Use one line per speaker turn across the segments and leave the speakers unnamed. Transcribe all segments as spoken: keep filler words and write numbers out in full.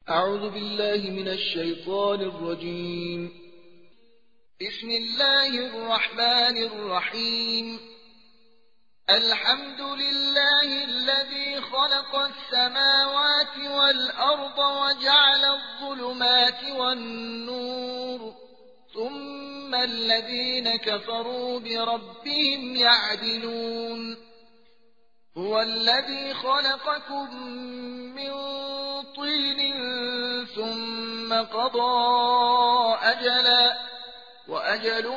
أعوذ بالله من الشيطان الرجيم. بسم الله الرحمن الرحيم. الحمد لله الذي خلق السماوات والأرض وجعل الظلمات والنور، ثم الذين كفروا بربهم يعدلون. هو الذي خلقكم من طين ثم قضى أجلا وأجل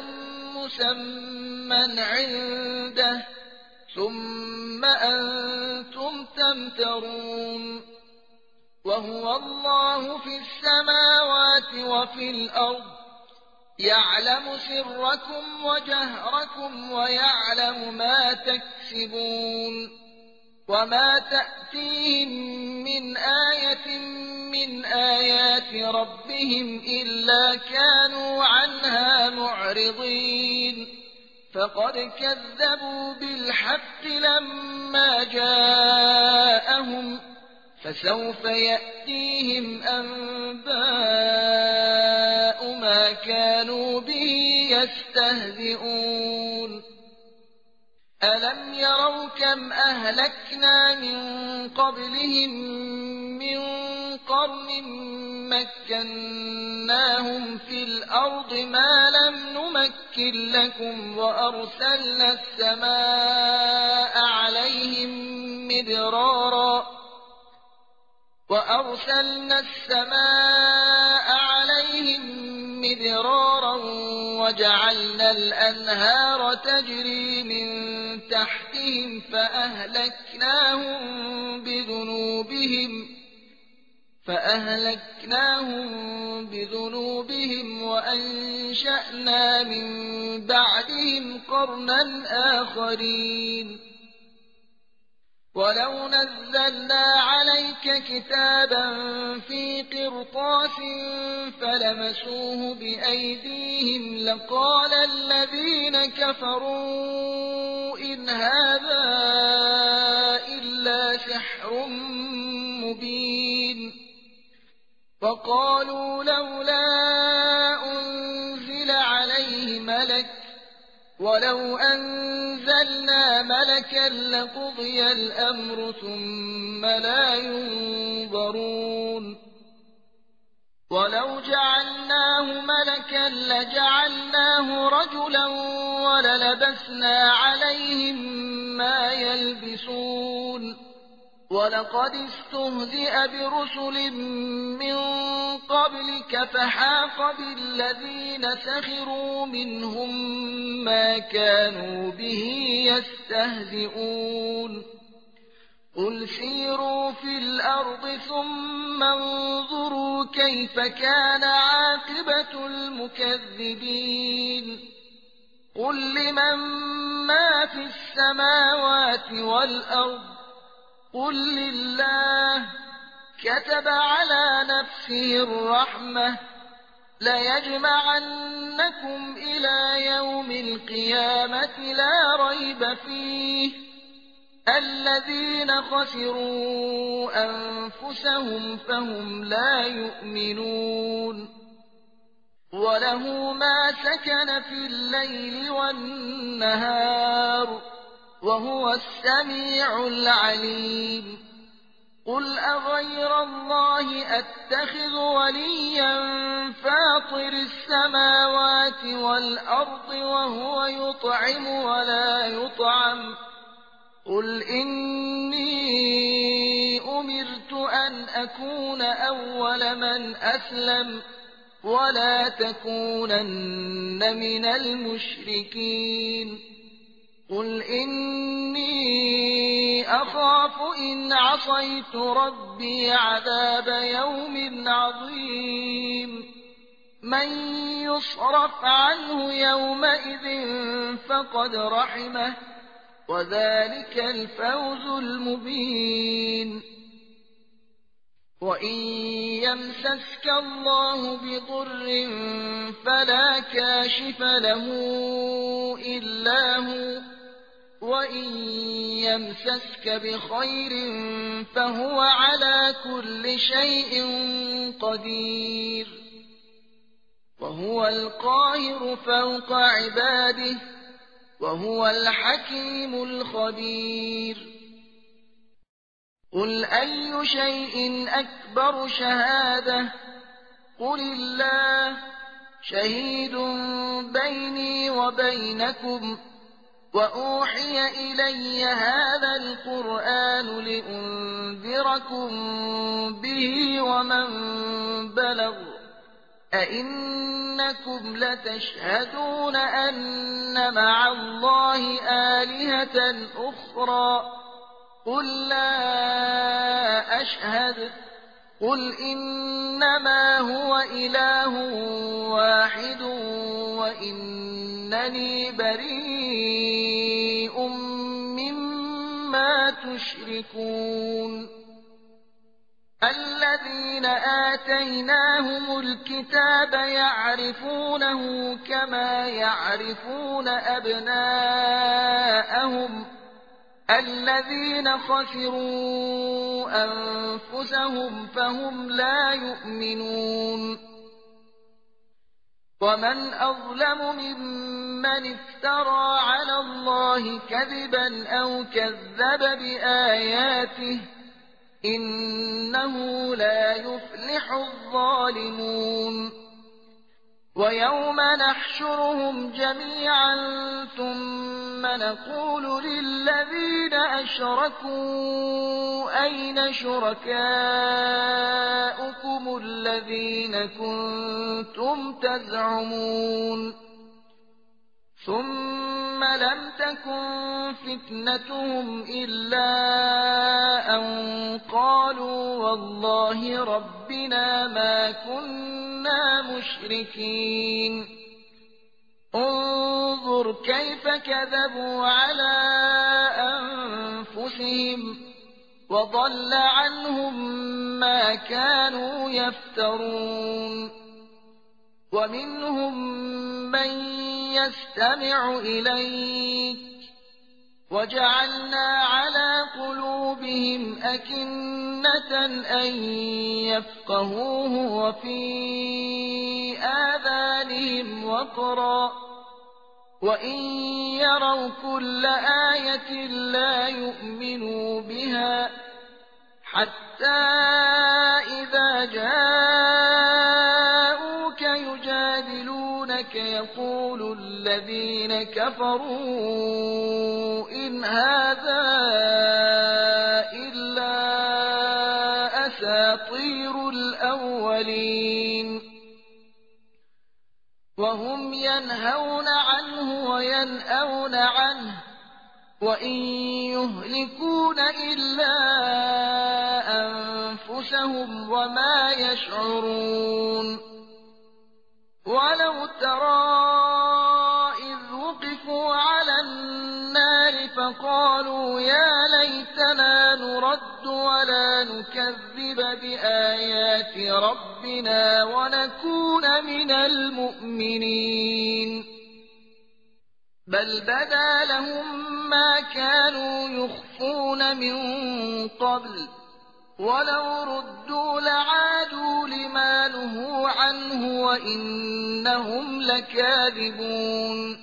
مسمى عنده ثم أنتم تمترون. وهو الله في السماوات وفي الأرض، يعلم سركم وجهركم ويعلم ما تكسبون. وما تأتيهم من آية من آيات ربهم إلا كانوا عنها معرضين. فقد كذبوا بالحق لما جاءهم، فسوف يأتيهم أنباء ما كانوا به يستهزئون. ألم يروا كم أهلكنا من قبلهم من قرن مكناهم في الأرض ما لم نمكن لكم، وأرسلنا السماء عليهم مدرارا وأرسلنا السماء عليهم مدرارا وجعلنا الأنهار تجري من تحتهم فأهلكناهم بذنوبهم فأهلكناهم بذنوبهم وأنشأنا من بعدهم قرنا آخرين. ولو نزلنا عليك كتابا في قرطاس فلمسوه بأيديهم لقال الذين كفروا إن هذا إلا سحر مبين. وقالوا لولا أنزل عليه ملك ولو أنزلنا ملكا لقضي الأمر ثم لا ينظرون. ولو جعلناه ملكا لجعلناه رجلا وللبسنا عليهم ما يلبسون. ولقد استهزئ برسل من قبلك فحاق بالذين سخروا منهم ما كانوا به يستهزئون. قل سيروا في الأرض ثم انظروا كيف كان عاقبة المكذبين. قل لمن ما في السماوات والأرض قل لله. كتب على نفسه الرحمة ليجمعنكم إلى يوم القيامة لا ريب فيه. الذين خسروا أنفسهم فهم لا يؤمنون. وله ما سكن في الليل والنهار وهو السميع العليم. قل أغير الله أتخذ وليا فاطر السماوات والأرض وهو يطعم ولا يطعم. قل إني أمرت أن أكون أول من أسلم ولا تكونن من المشركين. قل إني أخاف إن عصيت ربي عذاب يوم عظيم. من يصرف عنه يومئذ فقد رحمه وذلك الفوز المبين. وإن يمسسك الله بضر فلا كاشف له إلا هو، وإن يمسسك بخير فهو على كل شيء قدير وهو القاهر فوق عباده وهو الحكيم الخبير قل أي شيء أكبر شهادة قل الله شهيد بيني وبينكم وأوحي إلي هذا القرآن لأنذركم به ومن بلغ أئنكم لتشهدون أن مع الله آلهة أخرى قل لا أشهد قل إنما هو إله واحد وإنني بريء مما تشركون الذين آتيناهم الكتاب يعرفونه كما يعرفون أبناءهم الذين خسروا أنفسهم فهم لا يؤمنون ومن أظلم ممن افترى على الله كذبا أو كذب بآياته إنه لا يفلح الظالمون ويوم نحشرهم جميعا ثم نقول للذين أشركوا أين شركاؤكم الذين كنتم تزعمون ثم لم تكن فتنتهم إلا أن قالوا والله ربنا ما كنا مشركين انظر كيف كذبوا على أنفسهم وضل عنهم ما كانوا يفترون ومنهم من يستمع إليك وجعلنا على قلوبهم أكنة أن يفقهوه وفي آذانهم وقرا وإن يروا كل آية لا يؤمنوا بها حتى إذا جاءوك يجادلونك يقول الذين كفروا إن هذا إلا أساطير الأولين وهم ينهون عنه وينأون عنه وإن يهلكون إلا أنفسهم وما يشعرون ولو ترى إذ وقفوا على النار فقالوا يا ليتنا نرد ولا نكذب بآيات ربنا ونكون من المؤمنين بل بدا لهم ما كانوا يخفون من قبل ولو ردوا لعادوا لما نهوا عنه وإنهم لكاذبون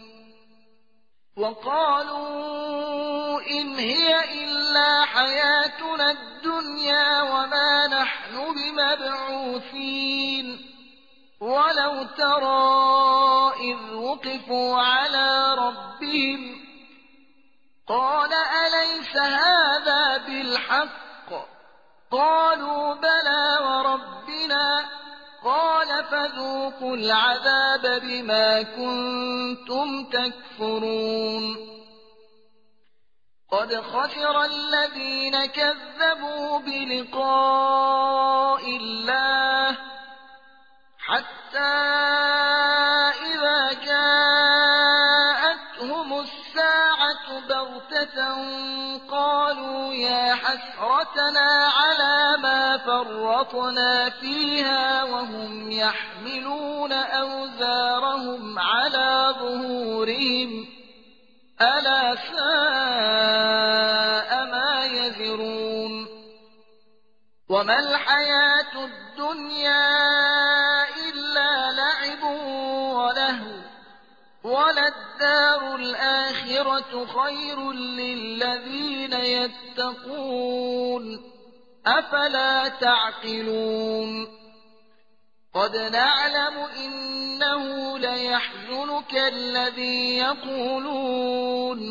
وقالوا إن هي إلا حياتنا الدنيا وما نحن بمبعوثين ولو ترى إذ وقفوا على ربهم قال أليس هذا بالحق قالوا بلى وربنا قال فذوقوا العذاب بما كنتم تكفرون قد خسر الذين كذبوا بلقاء الله حتى إذا جاءتهم الساعة بغتة قالوا يا حسرتنا على ما فرطنا فيها وهم يحملون أوزارهم على ظهورهم ألا ساء ما يزرون وما الحياة الدنيا الدنيا إلا لعب ولهو وللدار الآخرة خير للذين يتقون أفلا تعقلون قد نعلم إنه ليحزنك الذي يقولون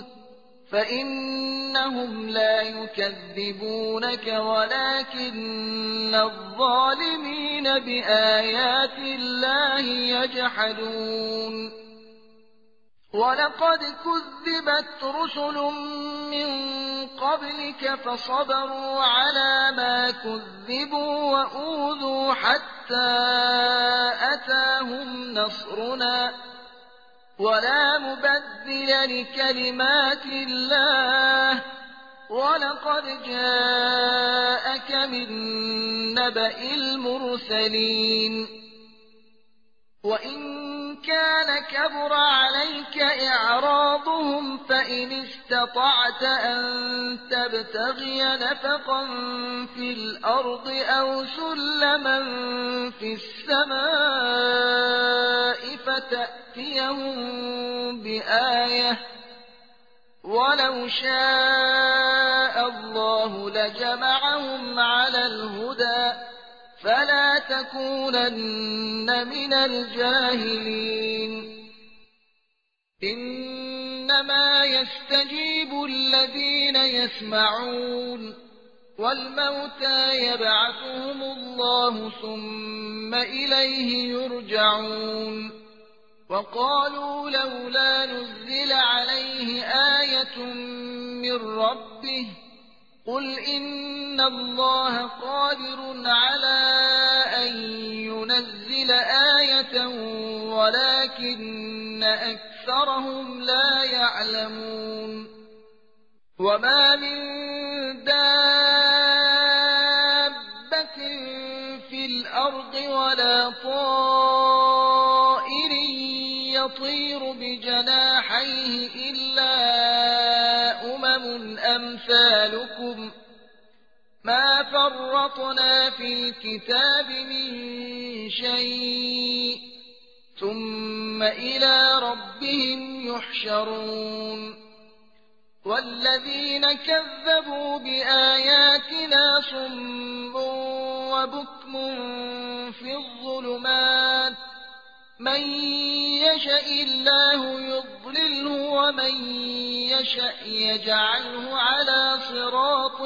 فإنهم لا يكذبونك ولكن الظالمين بآيات الله يجحدون ولقد كذبت رسل من قبلك فصبروا على ما كذبوا وأوذوا حتى أتاهم نصرنا ولا مبدل لكلمات الله ولقد جاءك من نبأ المرسلين وإن كان كبر عليك إعراضهم فإن استطعت أن تبتغي نفقا في الأرض أو سلما في السماء فتأتيهم بآية ولو شاء الله لجمعهم على الهدى فلا تكونن من الجاهلين إنما يستجيب الذين يسمعون والموتى يبعثهم الله ثم إليه يرجعون وقالوا لولا نزل عليه آية من ربه قل إن الله قادر على أن ينزل آية ولكن أكثرهم لا يعلمون وما من دابة في الأرض ولا طائر يطير بجناحيه إلا أمم أمثالكم ما فرطنا في الكتاب من شيء ثم إلى ربهم يحشرون والذين كذبوا بآياتنا صم وبكم في الظلمات من يشاء الله يضلله ومن يشاء يجعله على صراط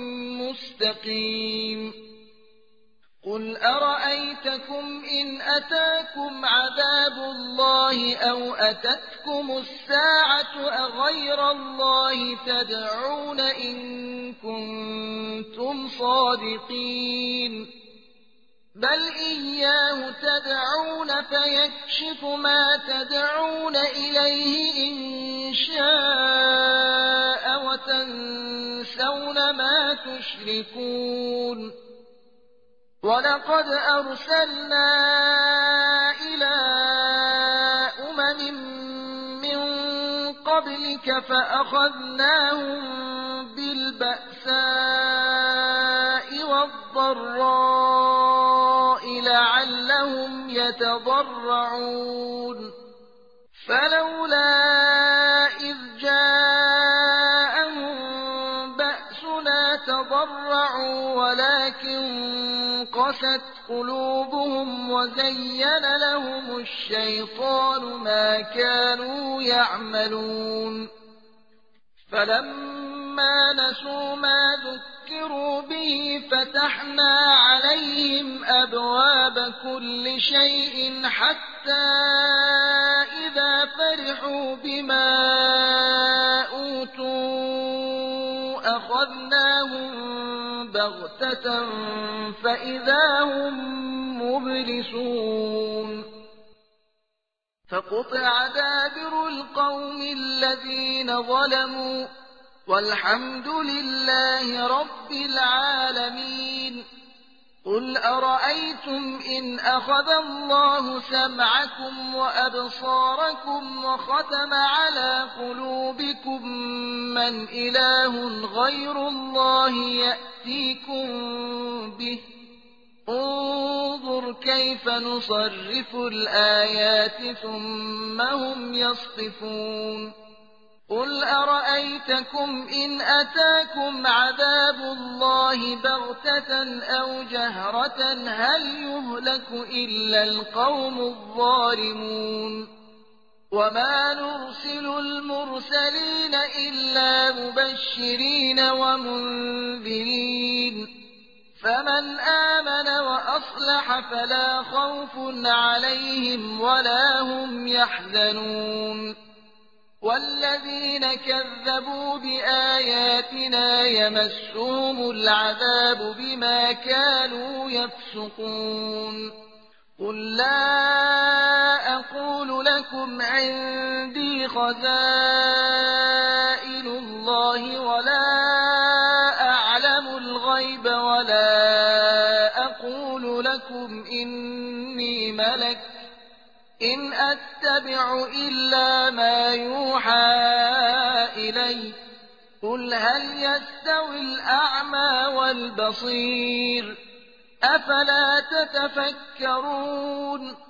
مستقيم قل أرأيتكم إن أتاكم عذاب الله أو أتتكم الساعة أغير الله تدعون إن كنتم صادقين بل إياه تدعون فيكشف ما تدعون إليه إن شاء وتنسون ما تشركون ولقد أرسلنا إلى أمم من قبلك فأخذناهم بالبأساء والضراء لعلهم يتضرعون فلولا إذ جاءهم بأسنا تضرعوا ولكن قست قلوبهم وزين لهم الشيطان ما كانوا يعملون فلما نسوا ما ذكروا به فتحنا عليهم أبواب كل شيء حتى إذا فرحوا بما أوتوا أخذناهم بغتة فإذا هم مبلسون فقطع دابر القوم الذين ظلموا والحمد لله رب العالمين قل أرأيتم إن أخذ الله سمعكم وأبصاركم وختم على قلوبكم من إله غير الله يأتيكم به انظر كيف نصرف الآيات ثم هم يصطفون قل أرأيتكم إن أتاكم عذاب الله بغتة أو جهرة هل يهلك إلا القوم الظالمون وما نرسل المرسلين إلا مبشرين ومنذرين فمن آمن وأصلح فلا خوف عليهم ولا هم يحزنون والذين كذبوا بآياتنا يمسهم العذاب بما كانوا يفسقون قل لا أقول لكم عندي خزائن الله ولا أعلم الغيب ولا أقول لكم إني ملك إن أتبع إلا ما يوحى إلي قل هل يستوي الأعمى والبصير أفلا تتفكرون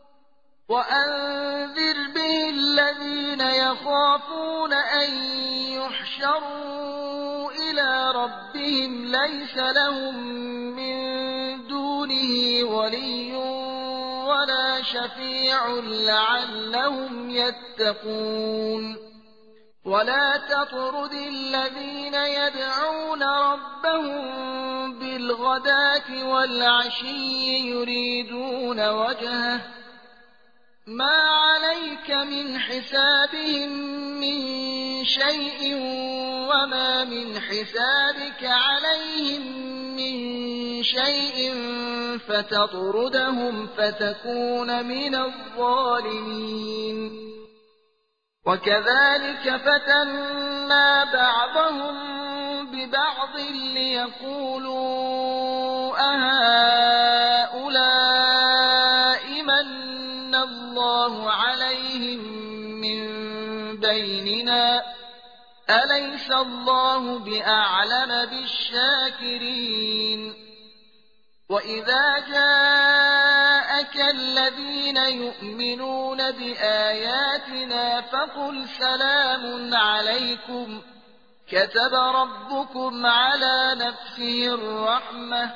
وأنذر به الذين يخافون أن يحشروا إلى ربهم ليس لهم من دونه ولي ولا شفيع لعلهم يتقون ولا تطرد الذين يدعون ربهم بالغداة والعشي يريدون وجهه ما عليك من حسابهم من شيء وما من حسابك عليهم من شيء فتطردهم فتكون من الظالمين وكذلك فتنا بعضهم ببعض ليقولوا أهؤلاء من الله عليهم من بيننا أليس الله بأعلم بالشاكرين وإذا جاءك الذين يؤمنون بآياتنا فقل سلام عليكم كتب ربكم على نفسه الرحمة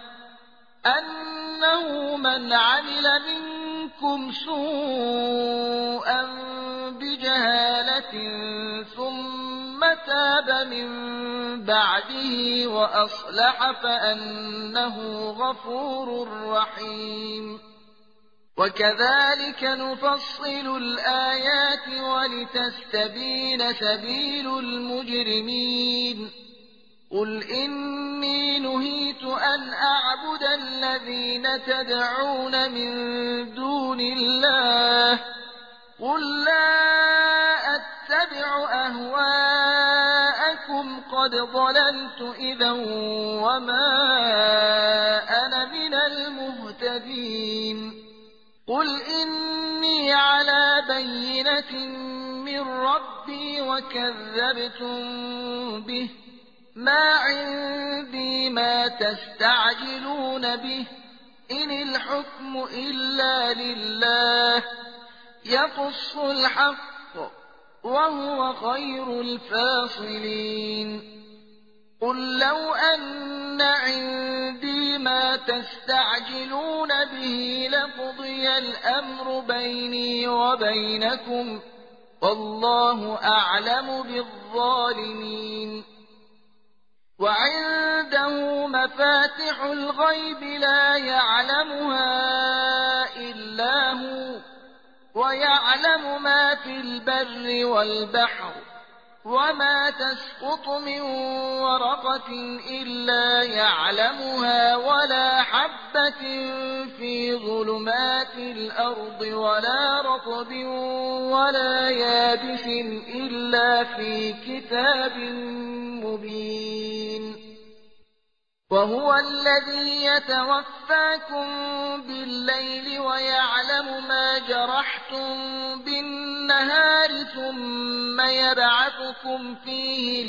أنه من عمل منكم سوءا بجهالة ثم تاب من بعده وأصلح فأنه غفور رحيم وكذلك نفصل الآيات ولتستبين سبيل المجرمين قل إني نهيت أن أعبد الذين تدعون من دون الله قل لا أتبع أهواءكم قد ضللت إذا وما أنا من المهتدين قل إني على بينة من ربي وكذبتم به ما عندي ما تستعجلون به إن الحكم إلا لله يقص الحق وهو خير الفاصلين قل لو أن عندي ما تستعجلون به لقضي الأمر بيني وبينكم والله أعلم بالظالمين وعنده مفاتح الغيب لا يعلمها إلا هو ويعلم ما في البر والبحر وما تسقط من ورقة إلا يعلمها ولا حبة في ظلمات الأرض ولا رطب ولا يابس إلا في كتاب مبين وهو الذي يتوفاكم بالليل ويعلم ما جرحتم بالنهار ثم يبعثكم فيه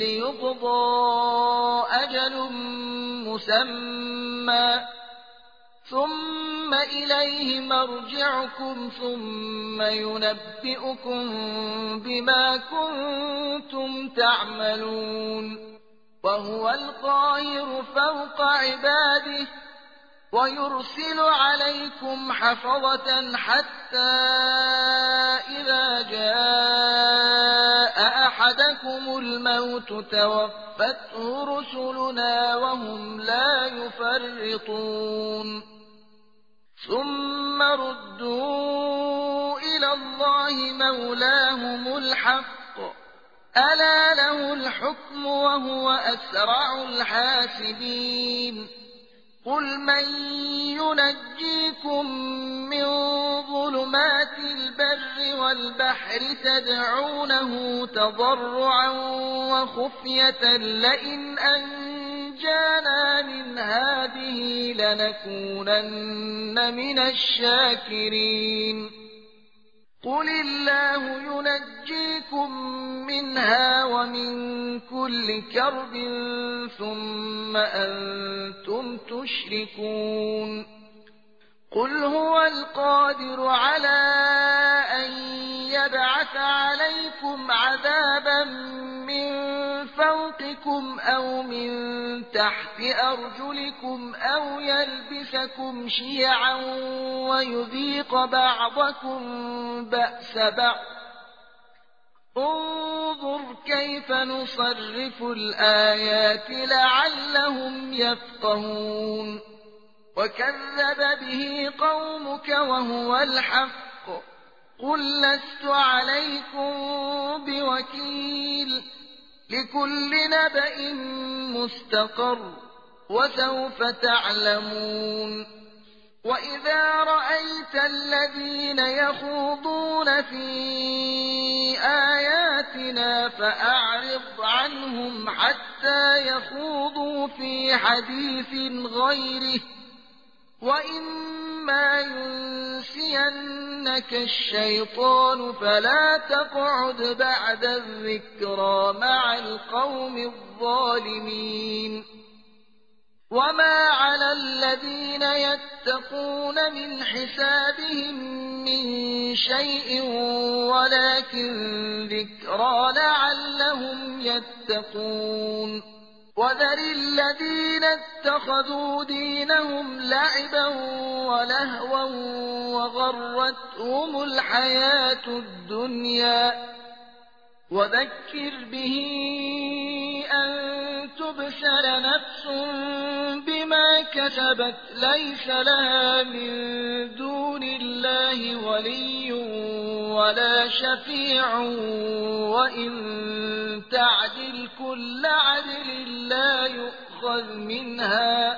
ليقضى أجل مسمى ثم إليه مرجعكم ثم ينبئكم بما كنتم تعملون وهو القاهر فوق عباده ويرسل عليكم حفظة حتى إذا جاء أحدكم الموت توفته رسلنا وهم لا يفرطون ثم ردوا إلى الله مولاهم الحق ألا له الحكم وهو أسرع الحاسبين قل من ينجيكم من ظلمات البر والبحر تدعونه تضرعا وخفية لئن أنجانا من هذه لنكونن من الشاكرين قل الله ينجيكم منها ومن كل كرب ثم أنتم تشركون قل هو القادر على أن يبعث عليكم عذابا من فوقكم أو من تحت أرجلكم أو يلبسكم شيعا ويذيق بعضكم بأس بعض انظر كيف نصرف الآيات لعلهم يفقهون وكذب به قومك وهو الحق قل لست عليكم بوكيل لكل نبأ مستقر وسوف تعلمون وإذا رأيت الذين يخوضون في آياتنا فأعرض عنهم حتى يخوضوا في حديث غيره وإما ينسينك الشيطان فلا تقعد بعد الذكرى مع القوم الظالمين وما على الذين يتقون من حسابهم من شيء ولكن ذكرى لعلهم يتقون وذر الذين اتخذوا دينهم لعبا ولهوا وغرتهم الحياة الدنيا وذكر به أن تبسل نفس بما كسبت ليس لها من دون الله ولي ولا شفيع وإن تعدل كل عدل لا يؤخذ منها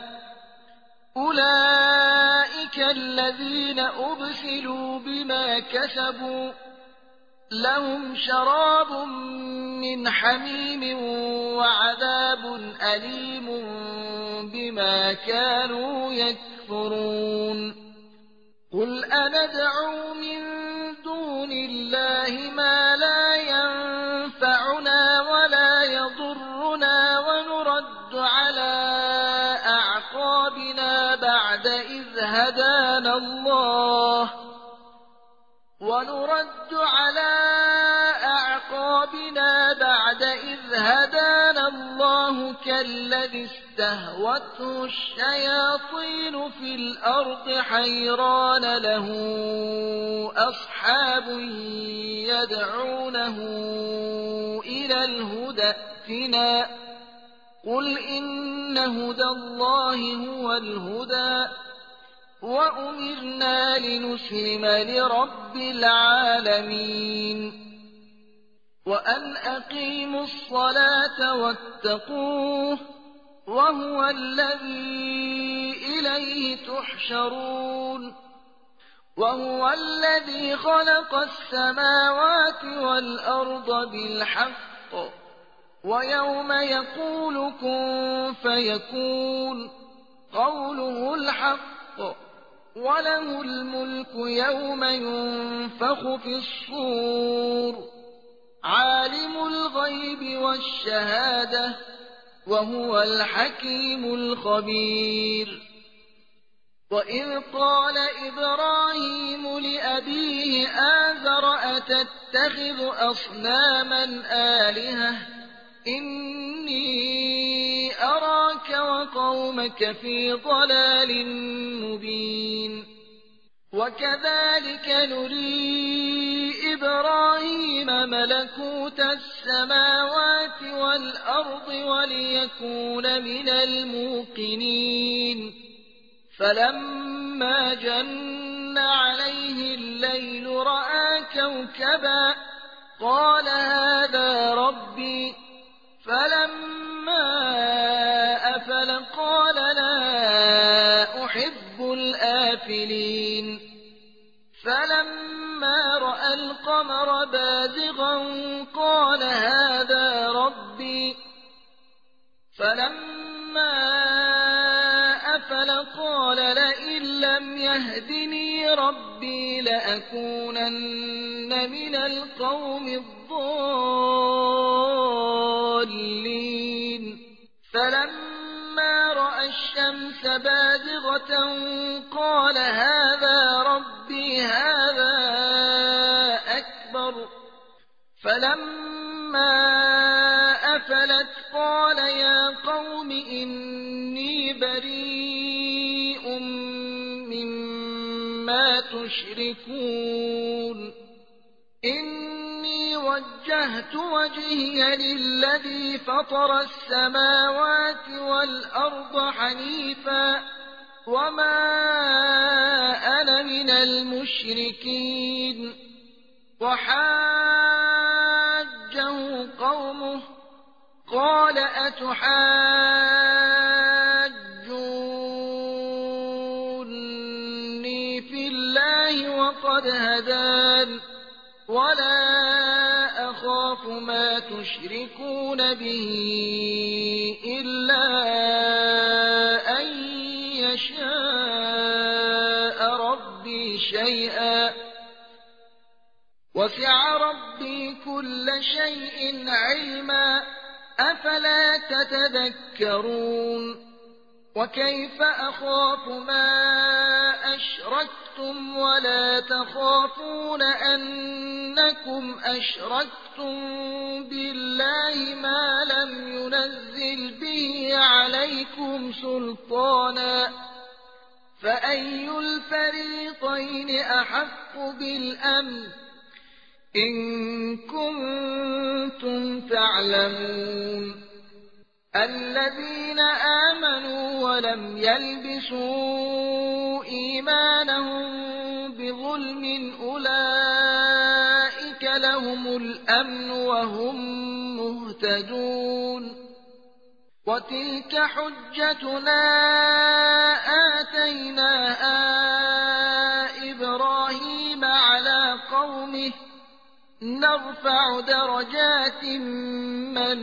أولئك الذين أبسلوا بما كسبوا لهم شراب من حميم وعذاب أليم بما كانوا يكفرون قل أندعو من دون الله ما لا ينفعنا ولا يضرنا ونرد على أعقابنا بعد إذ هدانا الله ونرد على أعقابنا بعد إذ هدانا الله كالذي استهوته الشياطين في الأرض حيران له أصحاب يدعونه إلى الهدى ائتنا قل إن هدى الله هو الهدى وأمرنا لنسلم لرب العالمين وأن أقيموا الصلاة واتقوه وهو الذي إليه تحشرون وهو الذي خلق السماوات والأرض بالحق ويوم يقول كن فيكون قوله الحق وله الملك يوم ينفخ في الصور عالم الغيب والشهادة وهو الحكيم الخبير وإذ قال إبراهيم لأبيه آزر أتتخذ أصناما آلهة إني أراك وقومك في ضلال مبين وكذلك نري إبراهيم ملكوت السماوات والأرض وليكون من الموقنين فلما جن عليه الليل رأى كوكبا قال هذا ربي فلما أفل قال لا أحب الآفلين فلما رأى القمر بازغا قال هذا ربي فلما أفل قال لئن لم يهدني ربي لأكونن من القوم الضالين فلما رأى الشمس بازغة قال هذا ربي هذا أكبر فلما أفلت قال يا قوم إني بريء مما تشركون إني وجهت وجهي للذي فطر السماوات والأرض حنيفا وما أنا من المشركين وحاجه قومه قال أتحاجوني في الله وقد هدان ولا أخاف ما تشركون به إلا أن يشاء ربي شيئا وسع ربي كل شيء علما أفلا تتذكرون وكيف أخاف ما أشركتم ولا تخافون أنكم أشركتم بالله ما لم ينزل به عليكم سلطانا فأي الفريقين أحق بالأمن إن كنتم تعلمون الذين آمنوا ولم يلبسوا إيمانهم بظلم أولئك لهم الأمن وهم مهتدون وتلك حجتنا آتيناها إبراهيم على قومه نرفع درجات من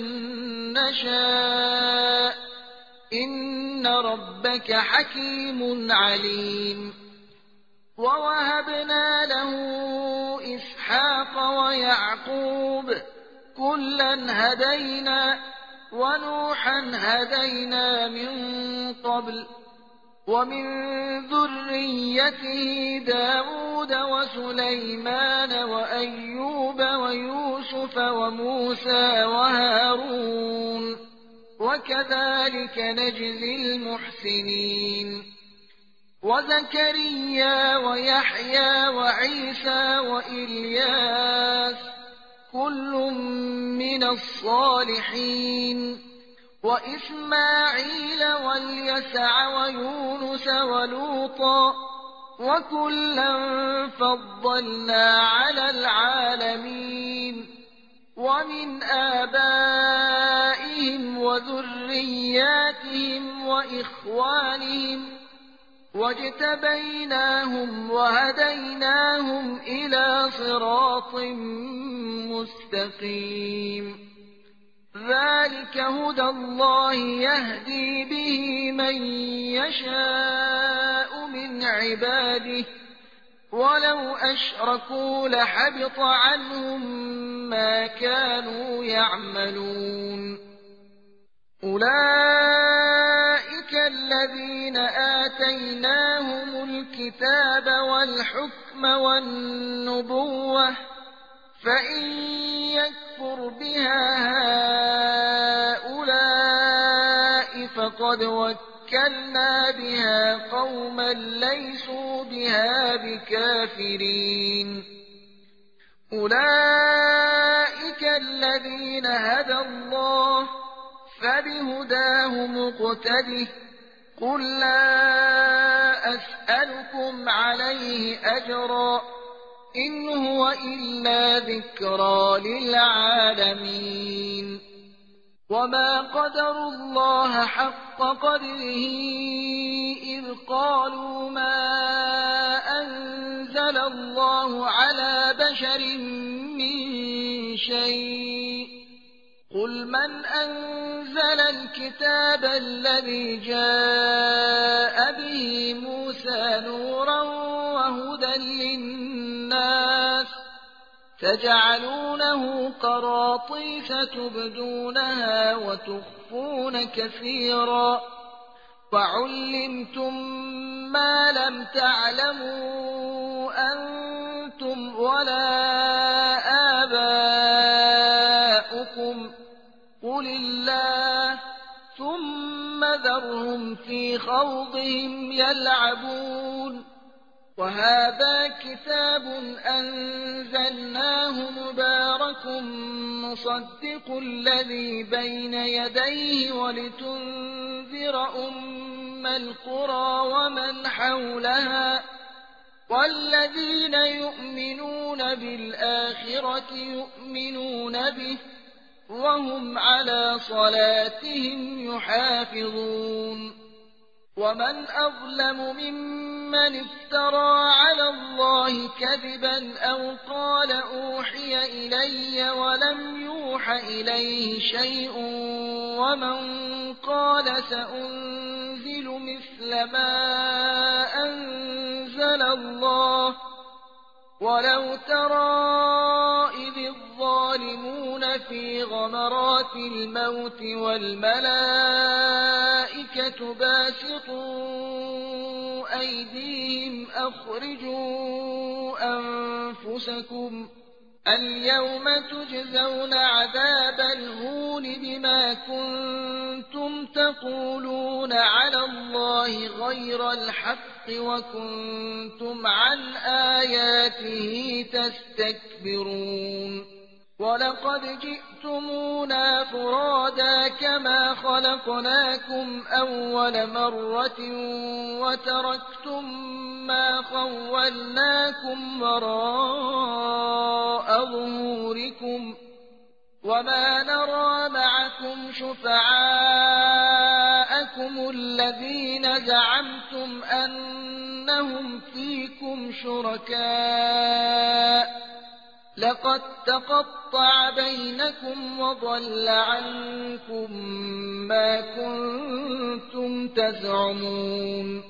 نشاء إن ربك حكيم عليم ووهبنا له إسحاق ويعقوب كلا هدينا ونوحا هدينا من قبل ومن ذريته داود وسليمان وأيوب ويوسف وموسى وهارون وكذلك نجزي المحسنين وزكريا ويحيى وعيسى وإلياس كل من الصالحين وإسماعيل واليسع ويونس ولوطا وكلا فضلنا على العالمين ومن آبائهم وذرياتهم وإخوانهم واجتبيناهم وهديناهم إلى صراط مستقيم ذلك هدى الله يهدي به من يشاء من عباده ولو أشركوا لحبط عنهم ما كانوا يعملون أولئك الذين الذين آتيناهم الكتاب والحكم والنبوة فإن يكفر بها هؤلاء فقد وكلنا بها قوما ليسوا بها بكافرين أولئك الذين هدى الله فبهداه مقتده قل لا أسألكم عليه أجرا إن هو إلا ذكرى للعالمين وما قدروا الله حق قدره إذ قالوا ما أنزل الله على بشر من شيء قل من أنزل الكتاب الذي جاء به موسى نورا وهدى للناس تجعلونه قراطيس تبدونها وتخفون كثيرا وعلمتم ما لم تعلموا أنتم ولا آباؤكم قل الله ثم ذرهم في خوضهم يلعبون وهذا كتاب أنزلناه مبارك مصدق الذي بين يديه ولتنذر أم القرى ومن حولها والذين يؤمنون بالآخرة يؤمنون به وهم على صلاتهم يحافظون ومن أظلم ممن افترى على الله كذبا أو قال أوحي إلي ولم يوح إليه شيء ومن قال سأنزل مثل ما أنزل الله ولو ترى إذ الظالمون في غمرات الموت والملائكة باسطوا أيديهم أخرجوا أنفسكم اليوم تجزون عذاب الهون بما كنتم تقولون على الله غير الحق وكنتم عن آياته تستكبرون ولقد جئتمونا فرادا كما خلقناكم أول مرة وتركتم ما خولناكم وراء ظهوركم وما نرى معكم شفعاءكم الذين زعمتم أنهم فيكم شركاء لقد تقطع بينكم وضل عنكم ما كنتم تزعمون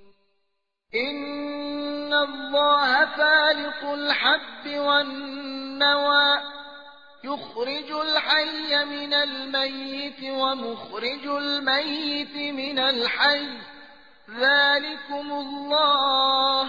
إن الله فالق الحب والنوى يخرج الحي من الميت ومخرج الميت من الحي ذلكم الله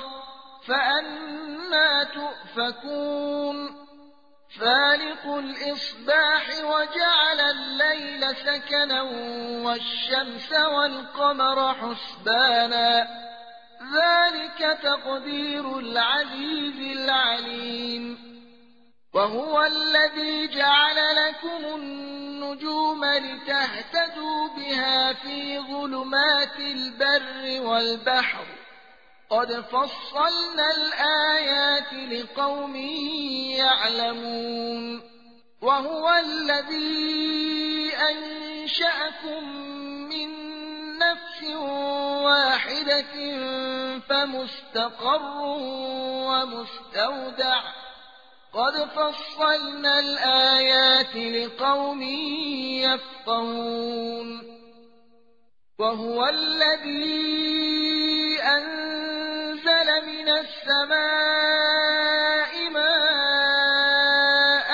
فأنى تؤفكون فالق الإصباح وجعل الليل سكنا والشمس والقمر حسبانا ذلك تقدير العزيز العليم وهو الذي جعل لكم النجوم لتهتدوا بها في ظلمات البر والبحر قد فصلنا الآيات لقوم يعلمون وهو الذي أنشأكم من نفس واحدة فمستقر ومستودع قد فصلنا الآيات لقوم يفقهون وهو الذي أنزل من السماء ماء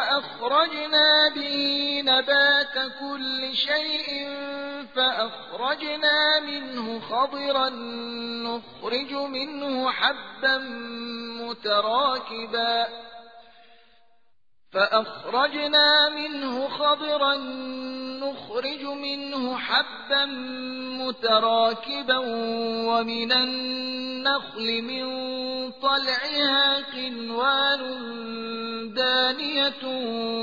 فأخرجنا به نبات كل شيء فأخرجنا فأخرجنا منه خضرا نخرج منه حبا متراكبا فأخرجنا منه خضرا نخرج منه حبا متراكبا ومن النخل من طلعها قنوان دانية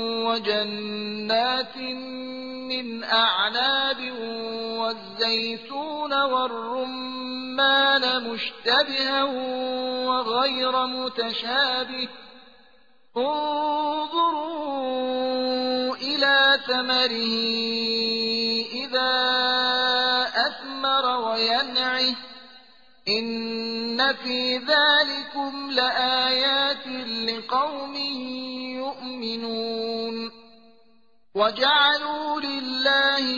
وجنات من أعناب والزيتون والرمان مشتبها وغير متشابه انظروا إلى ثمره إذا أثمر وينعه إن في ذلكم لآيات لقوم يؤمنون وجعلوا لله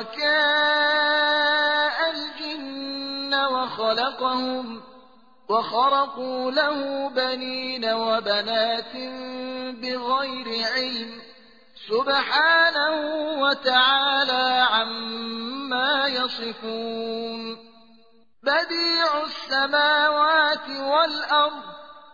شركاء الجن وخلقهم وخرقوا له بنين وبنات بغير علم سبحانه وتعالى عما يصفون بديع السماوات والأرض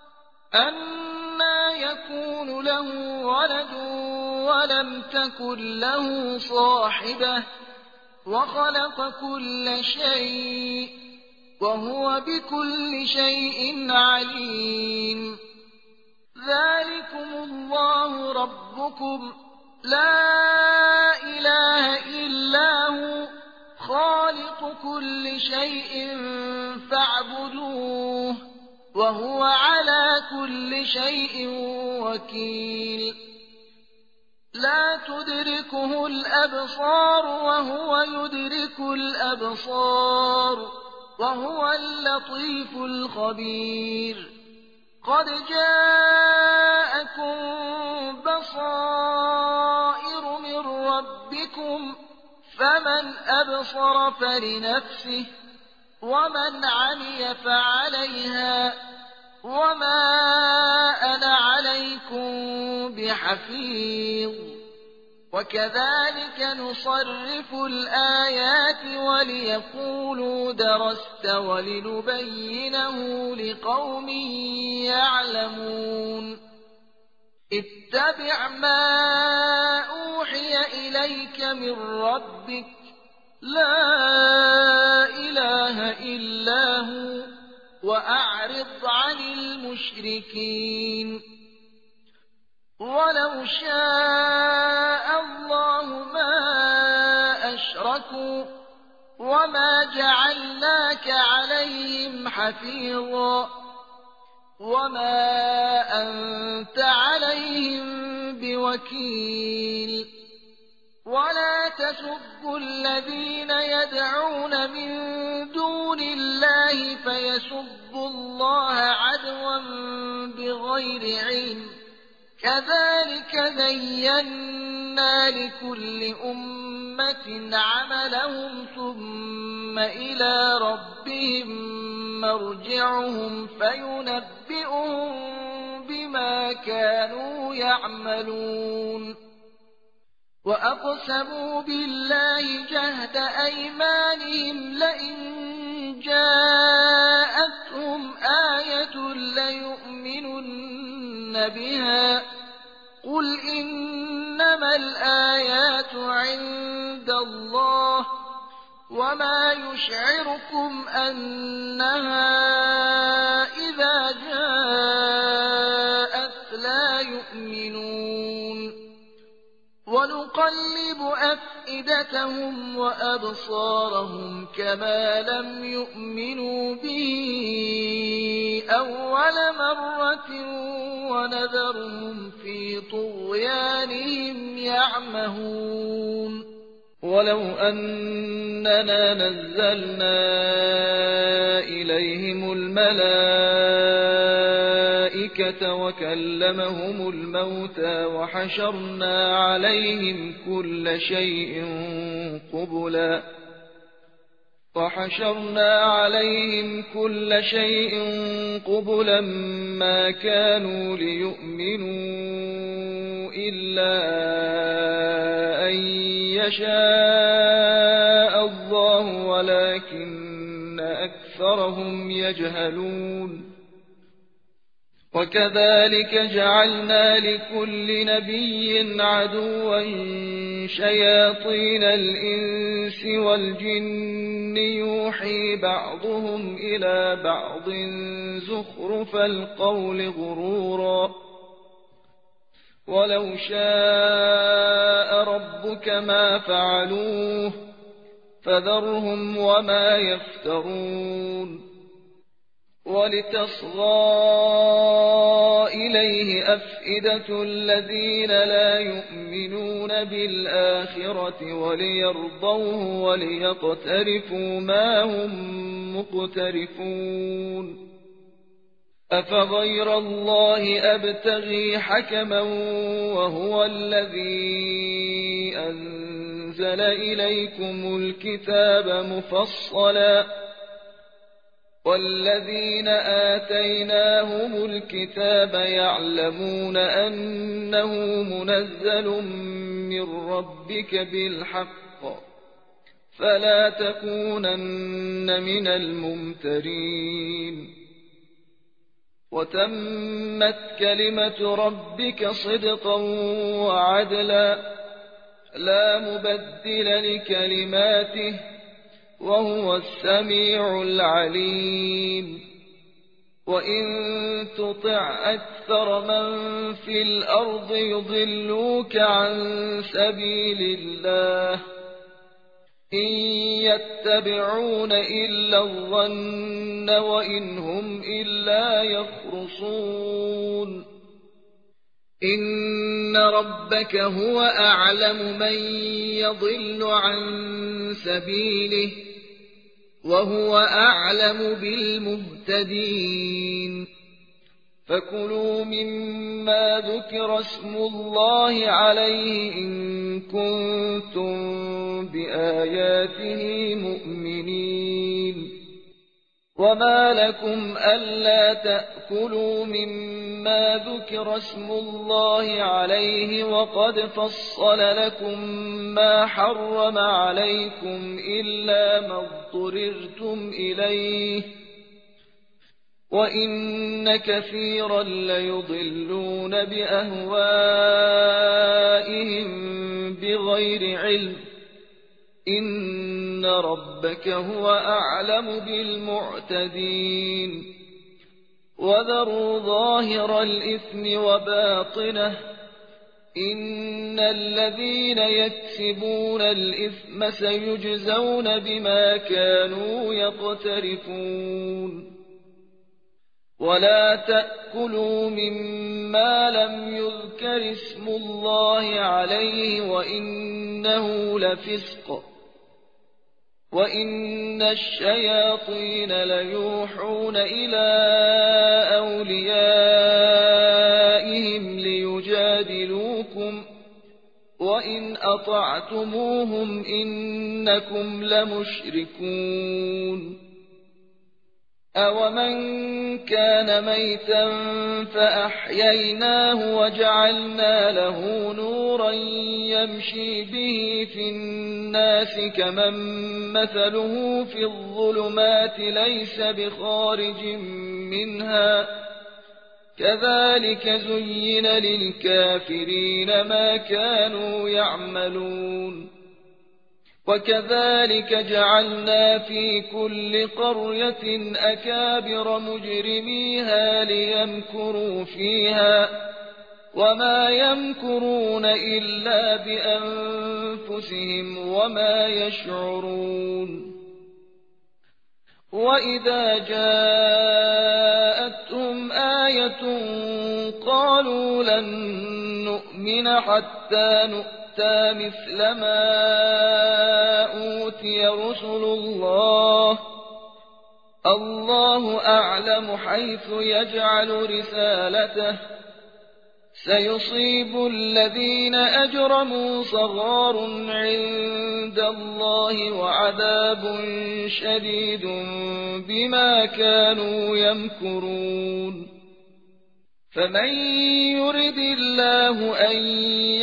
أنى يكون له ولد ولم تكن له صاحبة وخلق كل شيء وهو بكل شيء عليم ذلكم الله ربكم لا إله إلا هو خالق كل شيء فاعبدوه وهو على كل شيء وكيل لا تدركه الأبصار وهو يدرك الأبصار وهو اللطيف الخبير قد جاءكم بصائر من ربكم فمن أبصر فلنفسه ومن عمي فعليها وما أنا عليكم بحفيظ وكذلك نصرف الآيات وليقولوا درست ولنبينه لقوم يعلمون اتبع ما أوحي إليك من ربك لا إله إلا هو وأعرض عن المشركين ولو شاء الله ما أشركوا وما جعلناك عليهم حفيظا وما أنت عليهم بوكيل ولا تسبوا الذين يدعون من دون الله فيسبوا الله عدوا بغير علم كذلك زينا لكل أمة عملهم ثم إلى ربهم مرجعهم فينبئهم بما كانوا يعملون وأقسموا بالله جهد أيمانهم لئن جاءتهم آية ليؤمنن بها قل إنما الآيات عند الله وما يشعركم أنها إذا جاءت لا يؤمنون ونقلب أفئدتهم وأبصارهم كما لم يؤمنوا به أول مرة ونذرهم في طغيانهم يعمهون ولو أننا نزلنا إليهم الملائكة وكلمهم الموتى وحشرنا عليهم كل شيء قبلا وحشرنا عليهم كل شيء قبلا ما كانوا ليؤمنوا إلا أن يشاء الله ولكن أكثرهم يجهلون وكذلك جعلنا لكل نبي عدوا شياطين الإنس والجن يوحي بعضهم إلى بعض زخرف القول غرورا ولو شاء ربك ما فعلوه فذرهم وما يفترون ولتصغى إليه أفئدة الذين لا يؤمنون بالآخرة وليرضوه وليقترفوا ما هم مقترفون أفغير الله أبتغي حكما وهو الذي أنزل إليكم الكتاب مفصلا والذين آتيناهم الكتاب يعلمون أنه منزل من ربك بالحق فلا تكونن من الممترين وتمت كلمة ربك صدقا وعدلا لا مبدل لكلماته وهو السميع العليم وإن تطع أكثر من في الأرض يضلوك عن سبيل الله إن يتبعون إلا الظن وإن هم إلا يخرصون إن ربك هو أعلم من يضل عن سبيله وهو أعلم بالمهتدين فكلوا مما ذكر اسم الله عليه إن كنتم بآياته مؤمنين وما لكم ألا تأكلوا مما ذكر اسم الله عليه وقد فصل لكم ما حرم عليكم إلا ما اضطررتم إليه وإن كثيرا ليضلون بأهوائهم بغير علم إن ربك هو أعلم بالمعتدين وذروا ظاهر الإثم وباطنه إن الذين يكسبون الإثم سيجزون بما كانوا يقترفون ولا تأكلوا مما لم يذكر اسم الله عليه وإنه لفسق وإن الشياطين ليوحون إلى أوليائهم ليجادلوكم وإن أطعتموهم إنكم لمشركون أَوَمَنْ كَانَ مَيْتًا فَأَحْيَيْنَاهُ وَجَعَلْنَا لَهُ نُورًا يَمْشِي بِهِ فِي النَّاسِ كَمَنْ مَثَلُهُ فِي الظُّلُمَاتِ لَيْسَ بِخَارِجٍ مِنْهَا كَذَلِكَ زُيِّنَ لِلْكَافِرِينَ مَا كَانُوا يَعْمَلُونَ وكذلك جعلنا في كل قرية أكابر مجرميها ليمكروا فيها وما يمكرون إلا بأنفسهم وما يشعرون وإذا جاءتهم آية قالوا لن نؤمن حتى نؤمن مثل ما أوتي رسل الله الله أعلم حيث يجعل رسالته سيصيب الذين أجرموا صغار عند الله وعذاب شديد بما كانوا يمكرون فمن يرد الله أن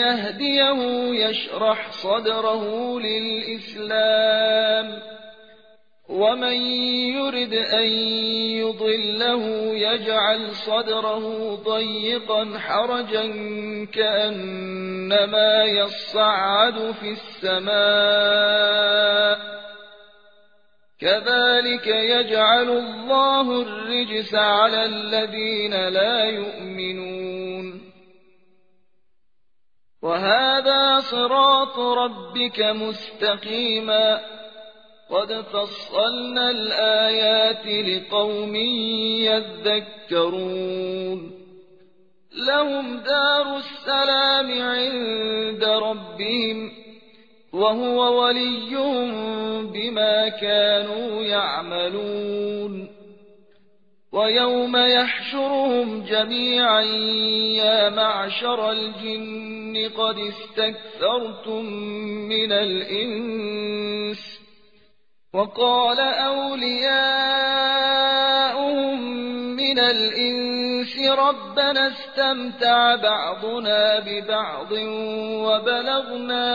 يهديه يشرح صدره للإسلام ومن يرد أن يضله يجعل صدره ضيقا حرجا كأنما يصعد في السماء كذلك يجعل الله الرجس على الذين لا يؤمنون وهذا صراط ربك مستقيما قد فصلنا الآيات لقوم يذكرون لهم دار السلام عند ربهم وهو وليهم بما كانوا يعملون ويوم يحشرهم جميعا يا معشر الجن قد استكثرتم من الإنس وقال أولياؤهم من الإنس ربنا استمتع بعضنا ببعض وبلغنا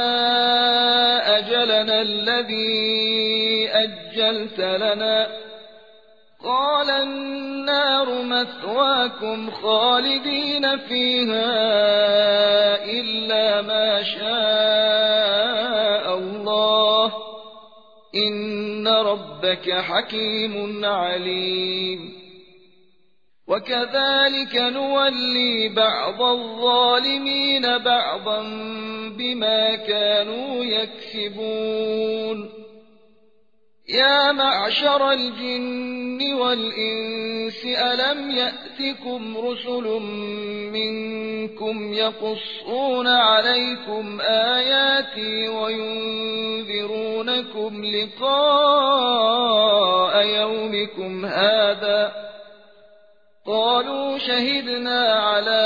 أجلنا الذي أجلت لنا قال النار مثواكم خالدين فيها إلا ما شاء الله إن ربك حكيم عليم وكذلك نولي بعض الظالمين بعضا بما كانوا يكسبون يا معشر الجن والإنس ألم يأتكم رسل منكم يقصون عليكم آياتي وينذرونكم لقاء يومكم هذا قالوا شهدنا على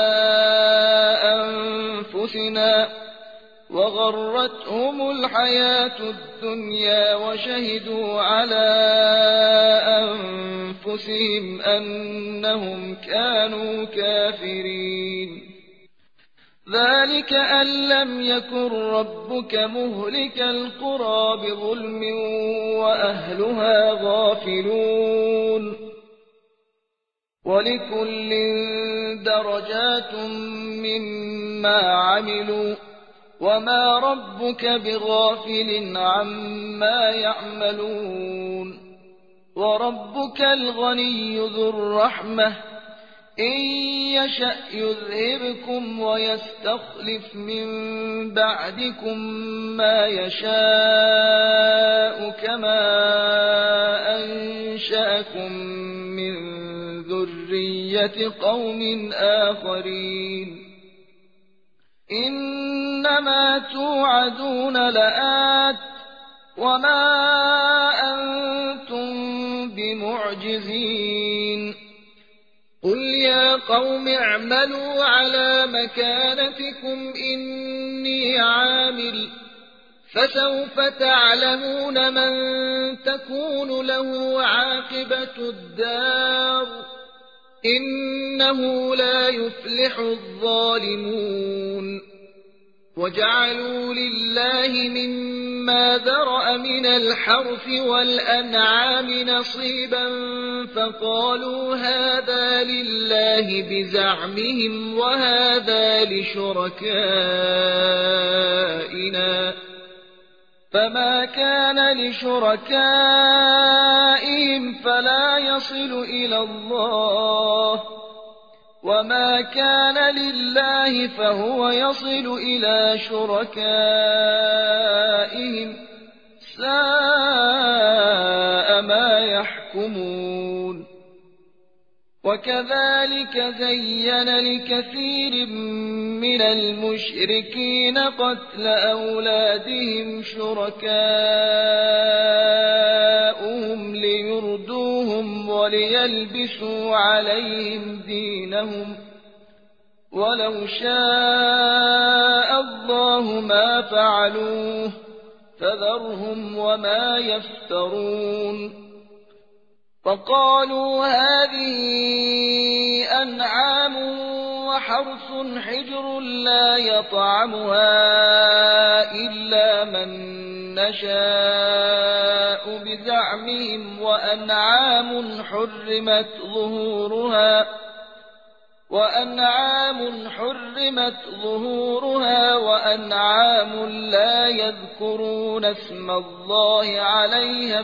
أنفسنا وغرتهم الحياة الدنيا وشهدوا على أنفسهم أنهم كانوا كافرين ذلك أن لم يكن ربك مهلك القرى بظلم وأهلها غافلون ولكل درجات مما عملوا وما ربك بغافل عما يعملون وربك الغني ذو الرحمة إن يشأ يذهبكم ويستخلف من بعدكم ما يشاء كما أنشأكم من ذرية قوم آخرين إنما توعدون لآت وما أنتم بمعجزين قل يا قوم اعملوا على مكانتكم إني عامل فسوف تعلمون من تكون له عاقبة الدار إنه لا يفلح الظالمون وجعلوا لله مما ذرأ من الحرث والأنعام نصيبا فقالوا هذا لله بزعمهم وهذا لشركائنا فما كان لشركائهم فلا يصل إلى الله وما كان لله فهو يصل إلى شركائهم ساء ما يحكمون وكذلك زين لكثير من المشركين قتل أولادهم شركاؤهم ليردوهم وليلبسوا عليهم دينهم ولو شاء الله ما فعلوه فذرهم وما يفترون وقالوا هذه أنعام وحرث حجر لا يطعمها إلا من نشاء بزعمهم وأنعام حرمت ظهورها وأنعام حرمت ظهورها وأنعام لا يذكرون اسم الله عليها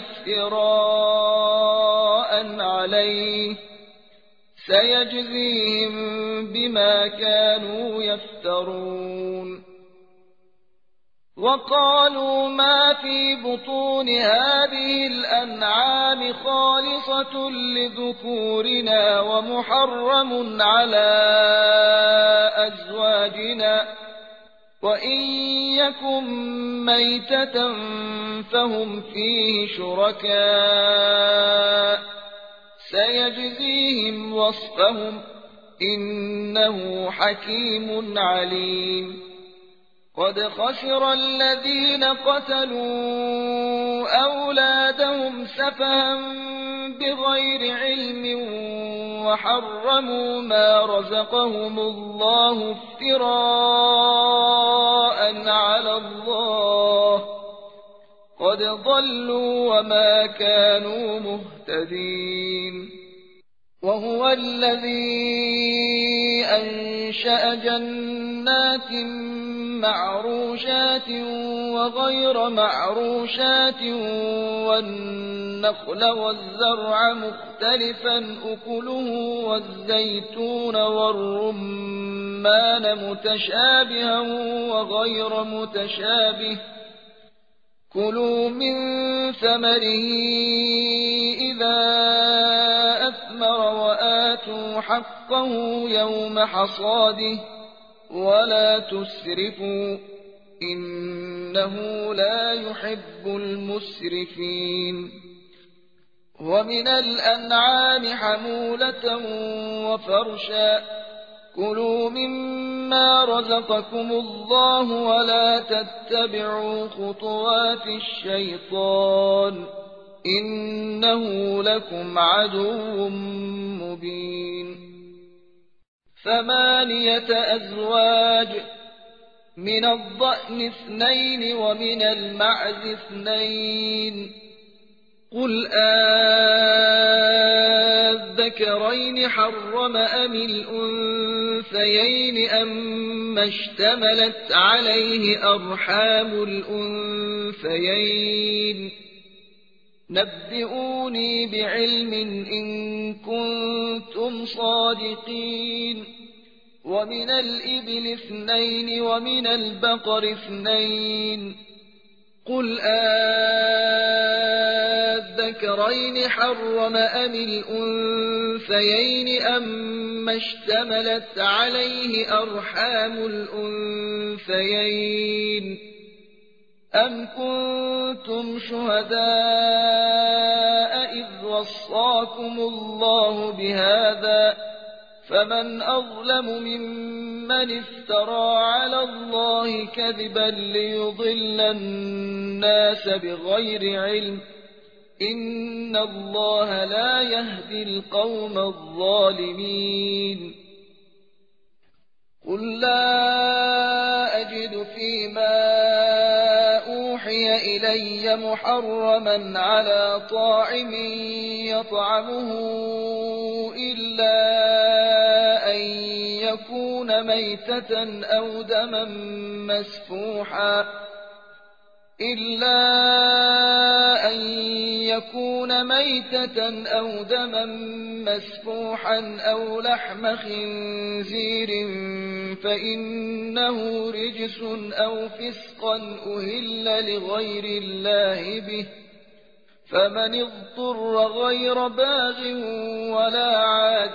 افتراء عليه سيجزيهم بما كانوا يفترون. وقالوا ما في بطون هذه الأنعام خالصة لذكورنا ومحرم على أزواجنا وإن يكن ميتة فهم فيه شركاء سيجزيهم وصفهم إنه حكيم عليم. قد خسر الذين قتلوا أولادهم سفها بغير علم وحرموا ما رزقهم الله افتراء على الله قد ضلوا وما كانوا مهتدين. وهو الذي أنشأ جنات معروشات وغير معروشات والنخل والزرع مختلفا أكله والزيتون والرمان متشابها وغير متشابه كلوا من ثمره إذا أثمر وآتوا حقه يوم حصاده ولا تسرفوا إنه لا يحب المسرفين. ومن الأنعام حمولة وفرشا كلوا مما رزقكم الله ولا تتبعوا خطوات الشيطان إنه لكم عدو مبين. ثمانية أزواج من الضأن اثنين ومن المعز اثنين قل آذكرين حرم أم الأنثيين أما اشتملت عليه أرحام الأنثيين نبئوني بعلم إن كنتم صادقين. ومن الإبل اثنين ومن البقر اثنين قل آذكرين حرم أم الأنثيين أما اشتملت عليه أرحام الأنثيين أم كنتم شهداء إذ وصاكم الله بهذا فمن أظلم ممن افترى على الله كذبا ليضل الناس بغير علم إن الله لا يهدي القوم الظالمين. قل لا أجد فيما أوحي إلي محرما على طاعم يطعمه إلا أن يكون ميتة أو دما مسفوحا إلا أن يكون ميتة أو دما مسفوحا أو لحم خنزير فإنه رجس أو فسقا أهل لغير الله به فمن اضطر غير باغ ولا عاد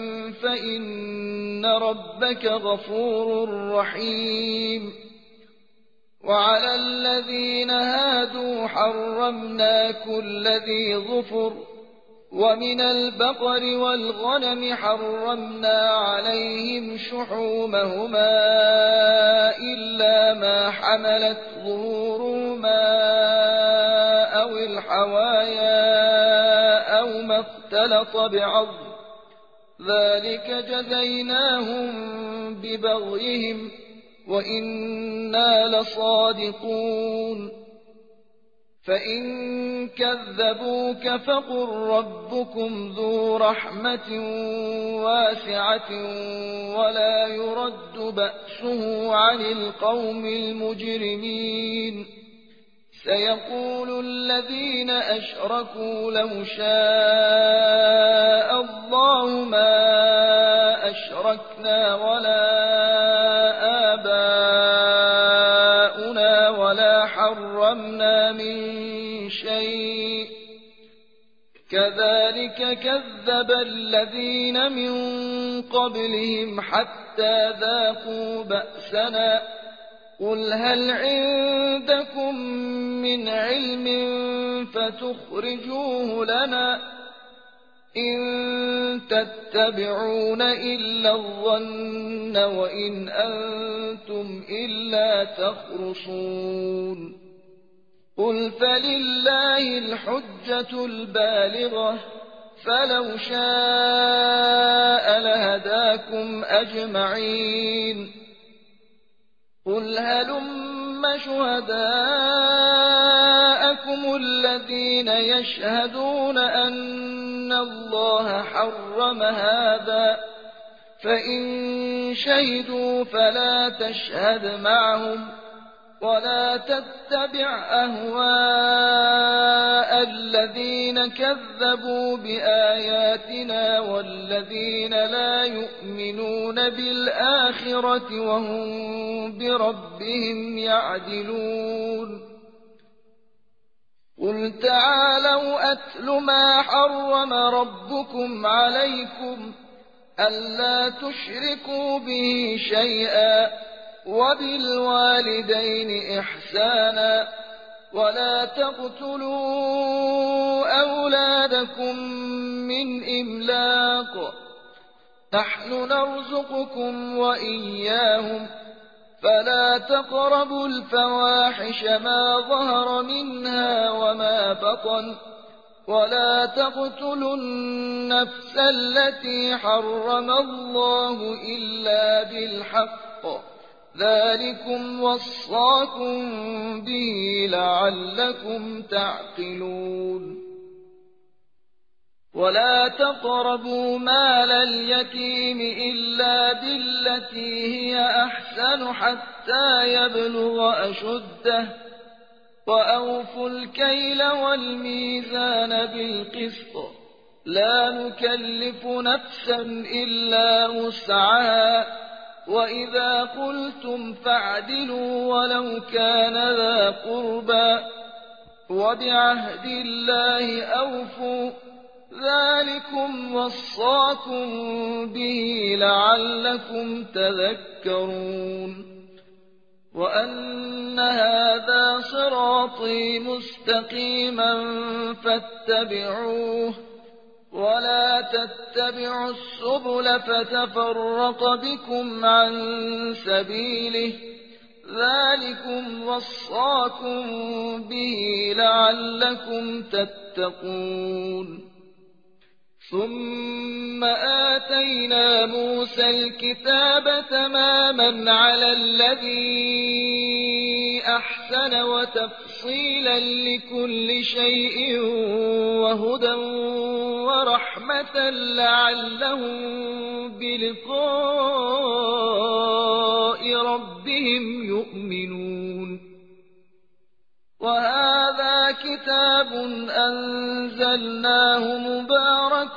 فإن ربك غفور رحيم. وعلى الذين هادوا حرمنا كل ذي ظفر ومن البقر والغنم حرمنا عليهم شحومهما إلا ما حملت ظهورهما أو الحوايا أو ما اختلط بعظم ذلك جزيناهم ببغيهم وإنا لصادقون فإن كذبوك فقل ربكم ذو رحمة واسعة ولا يرد بأسه عن القوم المجرمين سيقول الذين أشركوا لو شاء الله ما أشركنا ولا آباؤنا ولا حرمنا من شيء كذلك كذب الذين من قبلهم حتى ذاقوا بأسنا قل هل عندكم من علم فتخرجوه لنا إن تتبعون إلا الظن وإن أنتم إلا تخرصون قل فلله الحجة البالغة فلو شاء لهداكم أجمعين قل هلم شهداءكم الذين يشهدون أن الله حرم هذا فإن شهدوا فلا تشهد معهم ولا تتبع أهواء الذين كذبوا بآياتنا والذين لا يؤمنون بالآخرة وهم بربهم يعدلون قل تعالوا أتل ما حرم ربكم عليكم ألا تشركوا به شيئا وبالوالدين إحسانا ولا تقتلوا أولادكم من إملاق نحن نرزقكم وإياهم فلا تقربوا الفواحش ما ظهر منها وما بطن ولا تقتلوا النفس التي حرم الله إلا بالحق ذلكم وصاكم به لعلكم تعقلون ولا تقربوا مال اليتيم إلا بالتي هي أحسن حتى يبلغ أشده وأوفوا الكيل والميزان بالقسط لا نكلف نفسا إلا وسعها وإذا قلتم فاعدلوا ولو كان ذا قربى وبعهد الله أوفوا ذلكم وصاكم به لعلكم تذكرون وأن هذا صراطي مستقيما فاتبعوه ولا تتبعوا السبل فتفرق بكم عن سبيله ذلكم وصاكم به لعلكم تتقون ثم آتينا موسى الكتاب تماما على الذي أحسن وتفصيلا لكل شيء وهدى ورحمة لعلهم بلقاء ربهم يؤمنون وهذا كتاب أنزلناه مبارك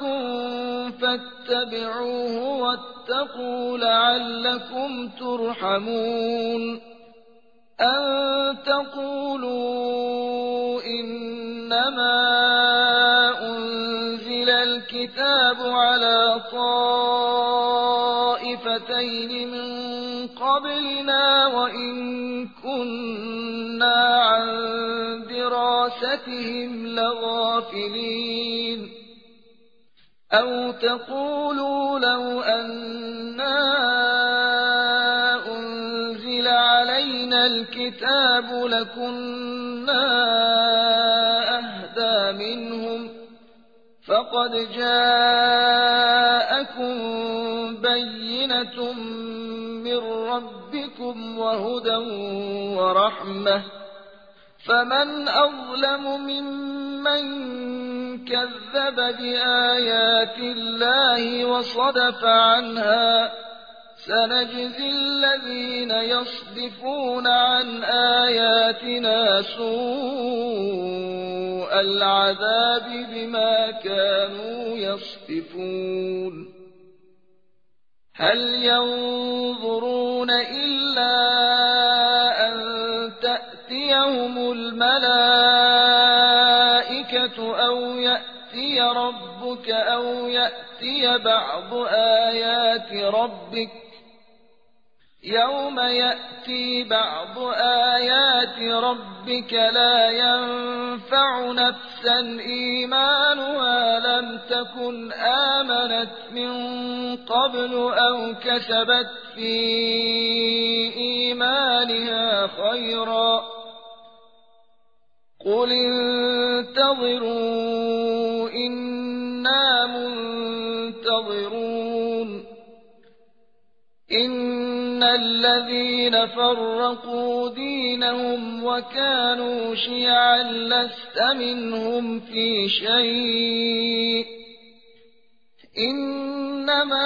فاتبعوه واتقوا لعلكم ترحمون أن تقولوا إنما أنزل الكتاب على طائفتين من قبلنا وإن كنا عن دراستهم لغافلين أو تقولوا لو أنا أنزل علينا الكتاب لكنا أهدى منهم فقد جاءكم بينة من ربكم وهدى ورحمة فمن أظلم ممن كذب بآيات الله وصدف عنها سنجزي الذين يصدفون عن آياتنا سوء العذاب بما كانوا يصدفون هل ينظرون إلا أن تأتيهم الملائكة أو يأتي ربك أو يأتي بعض آيات ربك يوم يأتي بعض آيات ربك لا ينفع نفسا إيمانها لم تكن آمنت من قبل أو كسبت في إيمانها خيرا قل انتظروا إنا منتظرون إن الذين فرقوا دينهم وكانوا شيعا لست منهم في شيء إنما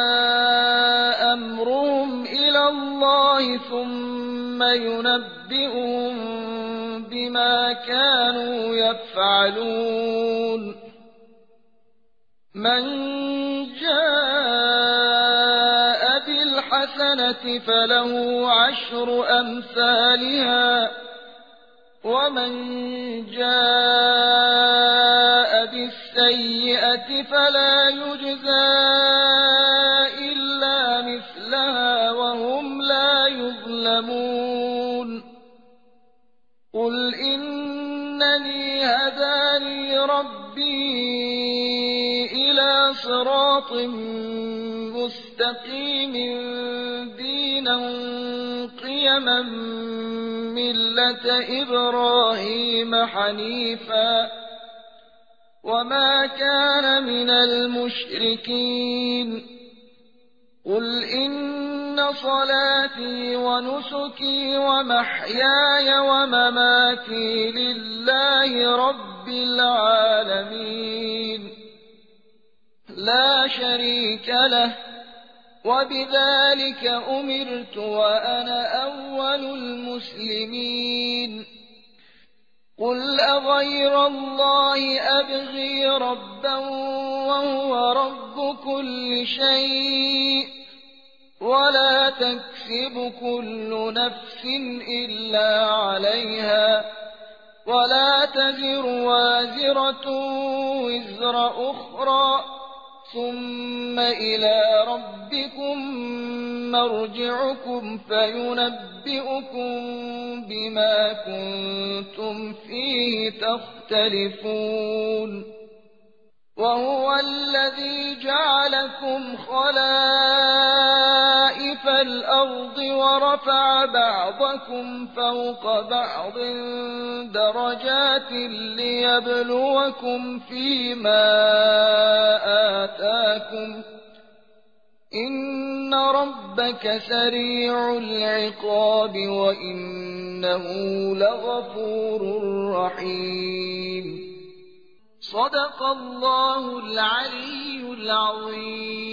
أمرهم إلى الله ثم ينبئهم بما كانوا يفعلون من جاء بالحسنة فله عشر أمثالها ومن جاء بالسيئة فلا يجزى إلا مثلها وهم لا يظلمون قل إنني هداني ربي إلى صراط مستقيم دينا قيما ملة إبراهيم حنيفا وما كان من المشركين قل إن صلاتي ونسكي ومحياي ومماتي لله رب العالمين لا شريك له وبذلك أمرت وأنا أول المسلمين قل أغير الله أبغي ربا وهو رب كل شيء ولا تكسب كل نفس إلا عليها ولا تزر وازرة وزر أخرى ثم إلى ربكم مرجعكم فينبئكم بما كنتم فيه تختلفون وهو الذي جعلكم خلائف الأرض ورفع بعضكم فوق بعض درجات ليبلوكم فيما آتاكم إن ربك سريع العقاب وإنه لغفور رحيم صدق الله العلي العظيم.